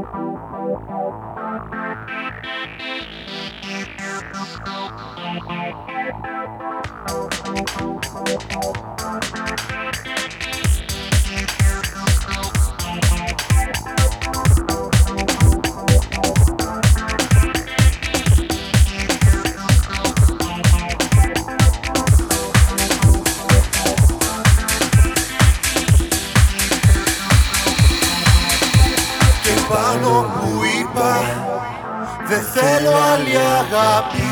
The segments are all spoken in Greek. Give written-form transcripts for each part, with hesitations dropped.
Πάνω που είπα δεν θέλω άλλη αγάπη.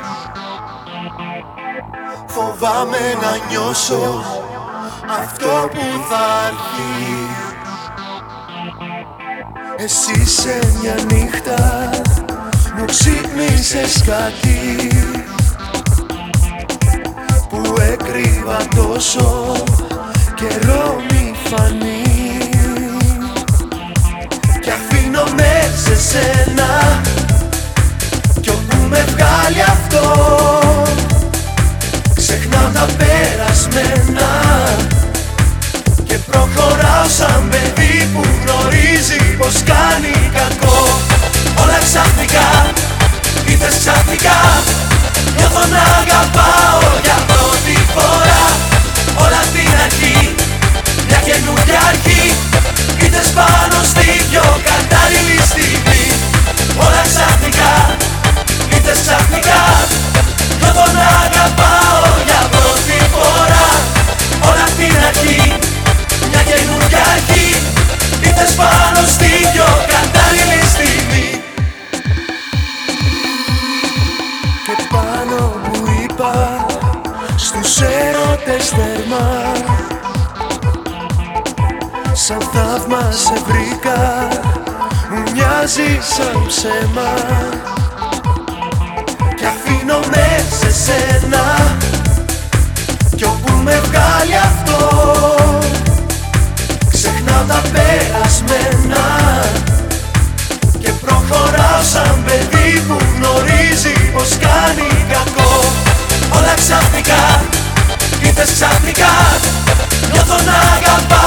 Φοβάμαι να νιώσω αυτό που θα έρθει. Εσύ σε μια νύχτα μου ξύπνησες κάτι που έκρυβα τόσο καιρό μη φανεί. Κι αφήνω με σε σένα κι όπου με βγάλει αυτό ξεχνάω τα περασμένα και προχωράω σαν παιδί που γνωρίζει πως κάνει κακό. Όλα ξαφνικά, ήρθες ξαφνικά, νιώθω να αγαπάω για πρώτη φορά. Όλα την αρχή, μια καινούργια αρχή, ήρθες πάνω στη πιο κατάλληλη στιγμή. Όλα ξαφνικά, ήρθες ξαφνικά, νιώθω να αγαπάω για πρώτη φορά. Όλα την αρχή, μια καινούργια αρχή, ήρθες πάνω στη πιο κατάλληλη στιγμή. Και πάνω που είπα στους έρωτες θερμά, σαν θαύμα σε βρήκα, μου μοιάζει σαν ψέμα. Κι αφήνω με σε σένα κι όπου με βγάλει αυτό ξεχνάω τα περασμένα και προχωράω σαν παιδί που γνωρίζει πως κάνει κακό. Όλα ξαφνικά, ήρθες ξαφνικά, νιώθω να αγαπάω